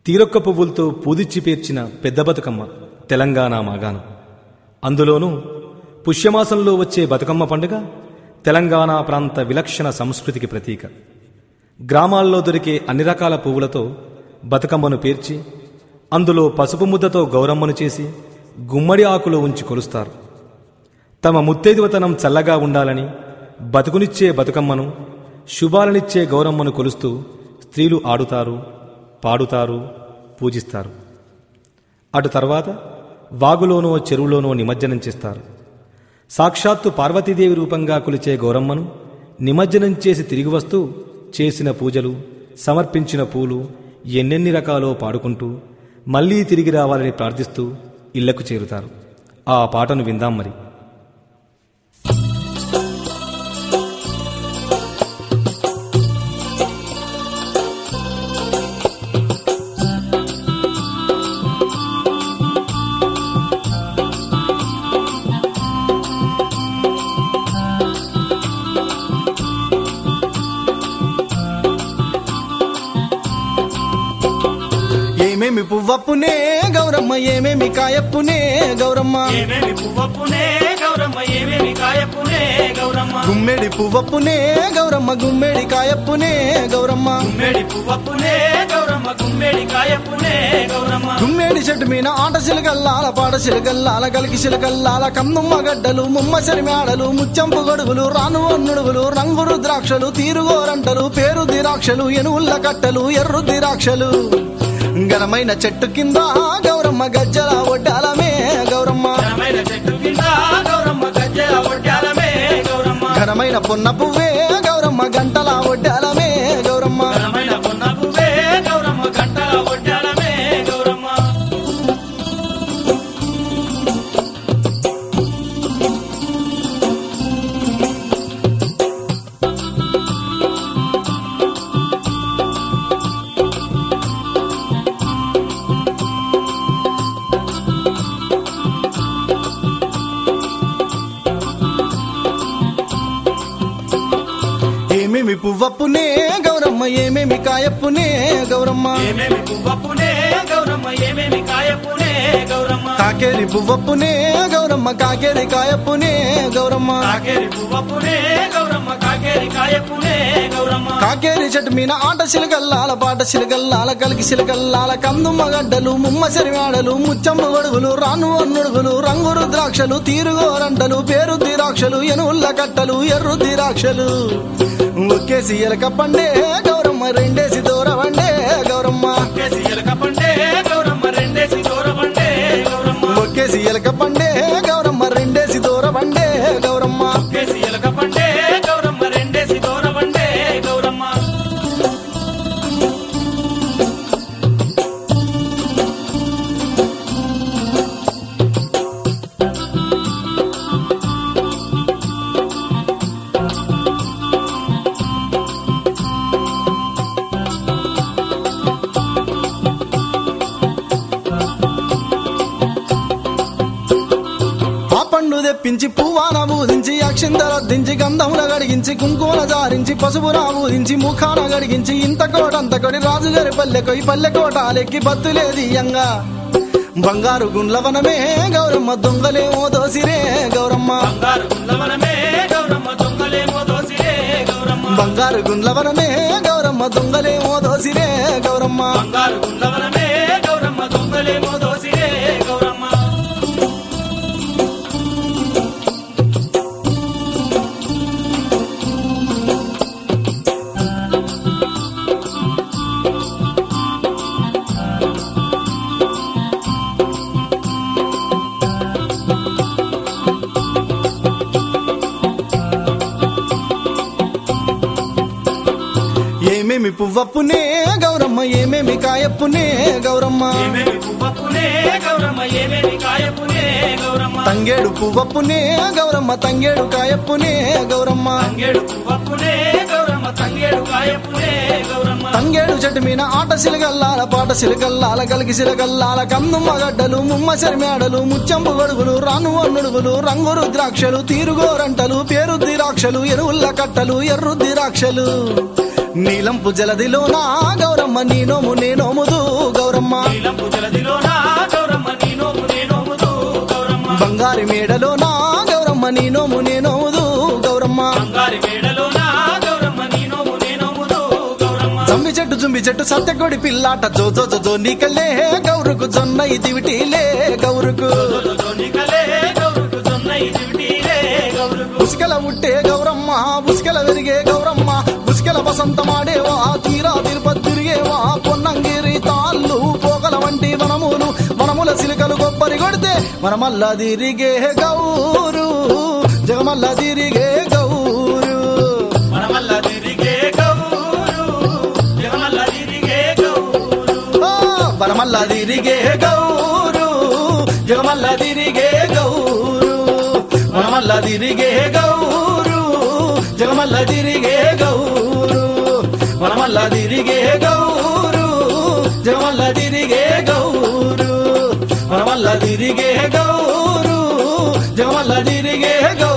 తీరొక్క పువ్వులతో పూదిచ్చి పేర్చిన పెద్ద బతుకమ్మ తెలంగాణ మాగాణం. అందులోనూ పుష్యమాసంలో వచ్చే బతుకమ్మ పండుగ తెలంగాణ ప్రాంత విలక్షణ సంస్కృతికి ప్రతీక. గ్రామాల్లో దొరికే అన్ని రకాల పువ్వులతో బతుకమ్మను పేర్చి అందులో పసుపు ముద్దతో గౌరమ్మను చేసి గుమ్మడి ఆకులో ఉంచి కొలుస్తారు. తమ ముత్తైదువతనం చల్లగా ఉండాలని బతుకునిచ్చే బతుకమ్మను, శుభాలనిచ్చే గౌరమ్మను కొలుస్తూ స్త్రీలు ఆడుతారు, పాడుతారు, పూజిస్తారు. అటు తర్వాత వాగులోనో చెరువులోనో నిమజ్జనం చేస్తారు. సాక్షాత్తు పార్వతీదేవి రూపంగా కొలిచే గౌరమ్మను నిమజ్జనం చేసి తిరిగి వస్తూ చేసిన పూజలు, సమర్పించిన పూలు ఎన్నెన్ని రకాలో పాడుకుంటూ మళ్లీ తిరిగి రావాలని ప్రార్థిస్తూ ఇళ్లకు చేరుతారు. ఆ పాటను విందాం మరి. ఏమేమి పువ్వప్పునే గౌరమ్మ, ఏమేమి కాయప్పునే గౌరమ్మ, ఏమేమి పువ్వప్పునే గౌరమ్మ, ఏమేమి కాయప్పునే గౌరమ్మ, గుమ్మెడి పువ్వప్పునే గౌరమ్మ, గుమ్మెడి కాయప్పునే గౌరమ్మ, గుమ్మెడి పువ్వప్పునే గౌరమ్మ, గుమ్మెడి కాయప్పునే గౌరమ్మ, గుమ్మెడి చెట్టు మీద ఆట చిలకల్లాల, పాట చిలకల్లాల, కలికి చిలకల్లాల, కన్నుమ్మ గడ్డలు, ముమ్మ చెరిమాడలు, ముచ్చంపు గొడుగులు, రాను అన్నుడుగులు, రంగు రుద్రాక్షలు, తీరుగోరంటలు, పేరు దిరాక్షలు, ఎనువుల్ల కట్టలు, ఎర్రు దిరాక్షలు, ఘనమైన చెట్టు కింద గౌరమ్మ గజ్జల ఒడ్డాలమే గౌరమ్మ, ఘనమైన చెట్టు కింద గౌరమ్మ గజ్జల ఒడ్డాలమే గౌరమ్మ, ఘనమైన పొన్న పువ్వే గౌరమ్మ గంటల ఒడ్డాలమే గౌరమ్మ, ఘనమైన పొన్న పువ్వే గౌరమ్మ గంటల ఒడ్డాలమే గౌరమ్మ. ఏమేమి పువ్వప్పునే గౌరమ్మ, ఏమేమి కాయప్పునే గౌరమ్మ, ఏమేమి పువ్వప్పునే గౌరమ్మ, ఏమేమి కాయప్పునే గౌరమ్మ, కాకేరి పువ్వప్పునే గౌరమ్మ, కాకేరి కాయప్పునే గౌరమ్మ, కాకేరి పువ్వప్పునే గౌరమ్మ, కాకేరి కాయప్పునే గౌరమ్మ, కాకేరి చెట్టు మీద ఆట చిలకల్లాల, పాట చిలకల్లాల, కలికి చిలకల్లాల, కందుమ్మ గడ్డలు, ముమ్మ చెరిమాడలు, ముచ్చమ్మ గొడుగులు, రాను అన్నుడుగులు, రంగు రుద్రాక్షలు, తీరుగోరంటలు, పేరు దిరాక్షలు, ఎనువుల్ల కట్టలు, ఎర్రు దిరాక్షలు, ఒక్కేసి ఎలక పండే గౌరమ్మ, రెండేసి దూరవండే గౌరమ్మ, ఒక్కేసి ఎలక పండే గౌరమ్మ, రెండేసి దూరవండే గౌరమ్మ, ఒక్కేసి ఎలక పండే గౌరమ్మ, రెండేసి దూరవండే గౌరమ్మ, ఒక్కేసి ఎలక పండే గౌరమ్మ, రెండేసి దూరవండే గౌరమ్మ. పండు తెప్పించి పువ్వాన బూదించి, అక్షింతలద్దించి, గంధముల గడిగించి, కుంకుమల జారించి, పసుపున బూదించి, ముఖాన గడిగించి, ఇంత కోటంత కొడి రాజుగారి పల్లెకొయి పల్లెకోటాలెక్కి బత్తులేదియంగా, బంగారు గుండ్లవనమే గౌరమ్మ, దొంగలేమో దోసిరే గౌరమ్మ, బంగారు గుండ్లవనమే గౌరమ్మ, దొంగలేమో దోసిరే గౌరమ్మ, బంగారు గుండ్లవనమే గౌరమ్మ, దొంగలేమో దోసిరే గౌరమ్మ, బంగారు గుండ్లవనమే గౌరమ్మ, దొంగలేమో దోసిరే గౌరమ్మ. ఏమేమి పువ్వప్పునే గౌరమ్మ, ఏమేమి కాయప్పునే గౌరమ్మ, ఏమేమి పువ్వప్పునే గౌరమ్మ, ఏమేమి కాయప్పునే గౌరమ్మ, తంగేడు పువ్వప్పునే గౌరమ్మ, తంగేడు కాయప్పునే గౌరమ్మ, తంగేడు పువ్వప్పునే గౌరమ్మ, తంగేడు కాయప్పునే గౌరమ్మ, తంగేడు చెట్టు మీద ఆట సిలగల్లాల, పాట సిలగల్లాల, కలికి సిలగల్లాల, కన్నుమ్మ గడ్డలు, ముమ్మ చెరిమాడలు, ముచ్చంపు గొడుగులు, రాను అన్నుడుగులు, రంగు రుద్రాక్షలు, తీరుగోరంటలు, పేరు దిరాక్షలు, ఎరువుల్ల కట్టలు, ఎర్రు దిరాక్షలు, నీలంపు జలదిలోనా గౌరమ్మ, నీ నోము నే నోముదు గౌరమ్మ, బంగారు మేడలో నా గౌరమ్మ నీ నోము నేనోముదు గౌరమ్మ బంగారి మేడలో నా గౌరమ్మ నీ నోము నేనోముదు గౌరమ్మ జంబి చెట్టు సత్యకొడి పిల్లాట జో జో జో జో నీకలే గౌరుకు జొన్న ఇదివిటీలే గౌరుకు నీకలే గౌరుకు జొన్న ఇదివిటీలే గౌరుకు ఉసుకల ఉట్టే గౌరమ్మ ఉసుకల వెరిగే గౌరమ్మ ఉసుకల వసంతమాడేవా తీరా తిరుపతి తిరిగేవా పొన్నంగిరి తాళ్ళు పోగల వంటి వనములు వనముల సిలికలు కొబ్బరి కొడితే మనమల్లా తిరిగే గౌరు జగమల్లా తిరిగే గౌరు మనమల్లా తిరిగే గౌరు జగమల్లా తిరిగే గౌరు వనమల్లా తిరిగే గౌరు జగమల్లా తిరిగే గౌరు వనమల్లా తిరిగే గౌరు జగమల్లా తిరిగే గౌరు వనమల్లా తిరిగే గౌరు జగమల్లా తిరిగే గౌరు వనమల్లా తిరిగే గౌరు జగమల్లా తిరిగే గౌరు